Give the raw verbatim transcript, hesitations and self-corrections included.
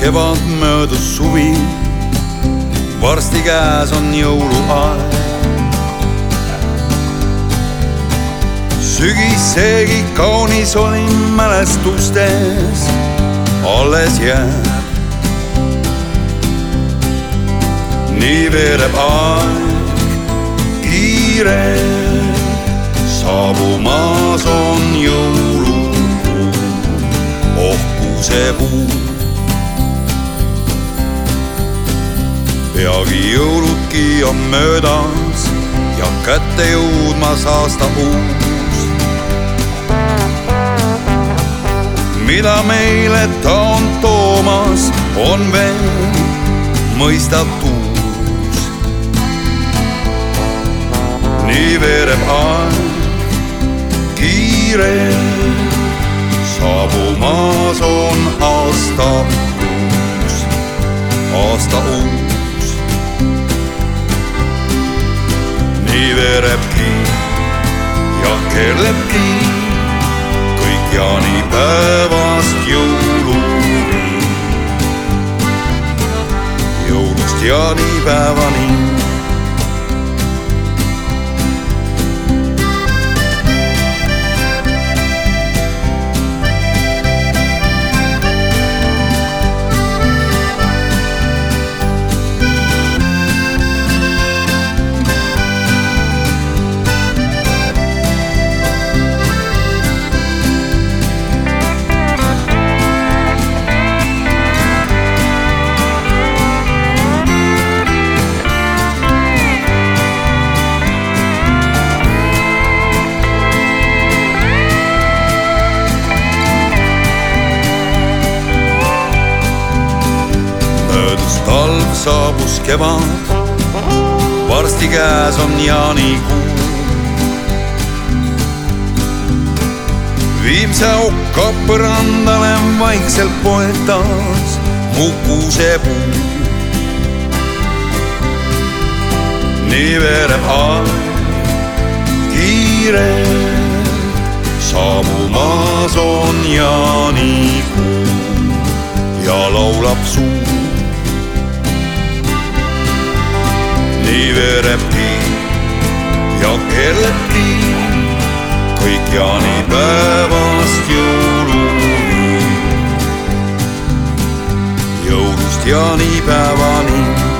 kevad möödus suvi, varsti käes on jõuluaeg. Sügis seegi kaunis oli mälestustes, alles jääb. Nii veereb aeg kiire, saabumas on jõulukuu, ohkusepuu. Peagi jõuludki on möödas ja kätte jõudmas aasta uus. Mida meile ta on toomas, on veel mõistatus. Nii veereb aeg kiire, saabumas on aasta uus, aasta uus. Nii veerebki ja keerlebki kõik jaanipäevast jõuluni, jõulust jaanipäevani. Talv saabus kevad, varsti käes on jaanikuu. Viimse okka põrandale vaikselt poetas mukusepuu. Nii veereb aeg kiire, saabumas on jaanikuu ja laulab suu. Nii veerebki ja keerlebki kõik jaanipäevast jõuluni, jõulust jaanipäevani.